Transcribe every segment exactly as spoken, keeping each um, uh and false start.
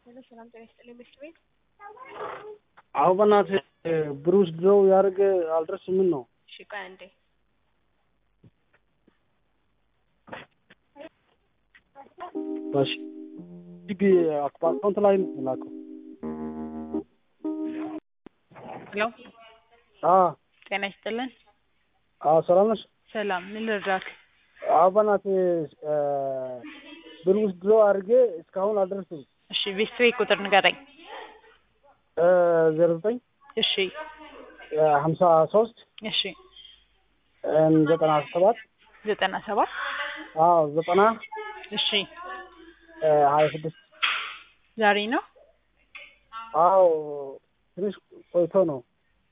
ሄሎ ሰላም ጤና ይስጥልኝ ምሽት ቤት አዎ በእናትህ ብሩስ ድሮው ያርገ አልደረስም ምን ነው? እሺ ቆይ አንዴ ባሽ ዲቢ አካውንት ላይ ነው ላከው። ሄሎ አ ጤና ይስጥልኝ። አዎ ሰላም ነሽ? ሰላም ምን ልርዳክ? አዎ በእናትህ ብሩስ ድሮው አርገ እስካሁን አልደረስም። እሺ ቤት ቤት ቁጥር ንገረኝ። እ ዜሮ ዘጠኝ እሺ ሀምሳ ሶስት እሺ ዘጠና ሰባት ዘጠና ሰባት አዎ ዘጠና እሺ ሀያ ስድስት ዛሬ ነው? አዎ ትንሽ ቆይቶ ነው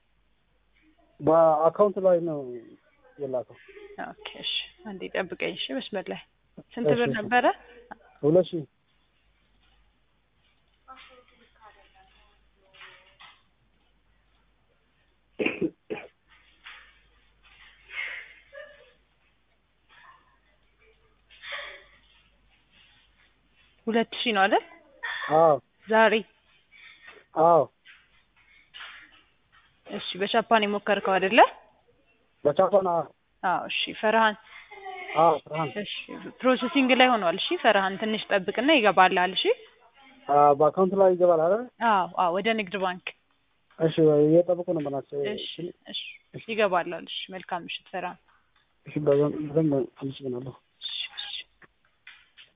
በአካውንት ላይ ነው የላከው። ኦኬ እሺ አንዴ ጠብቀኝ እሺ መስመር ላይ ስንት ብር ነበረ? ሁለት ሺህ ሁለት ሺህ ነው አይደል? አዎ ዛሬ አዎ እሺ በቻፓን የሞከርከው አይደለ? በቻፓና አዎ እሺ ፈርሃን አዎ ፈርሃን እሺ ፕሮሰሲንግ ላይ ሆኗል። እሺ ፈርሃን ትንሽ ጠብቅና ይገባልሃል። እሺ አዎ በአካውንት ላይ ይገባል አይደል? አዎ አዎ ወደ ንግድ ባንክ እሺ እየጠበቁ ነው በእናትህ። እሺ እሺ ይገባልሃል። እሺ መልካም ምሽት ፈርሃን። እሺ በደንብ አመሰግናለሁ። እሺ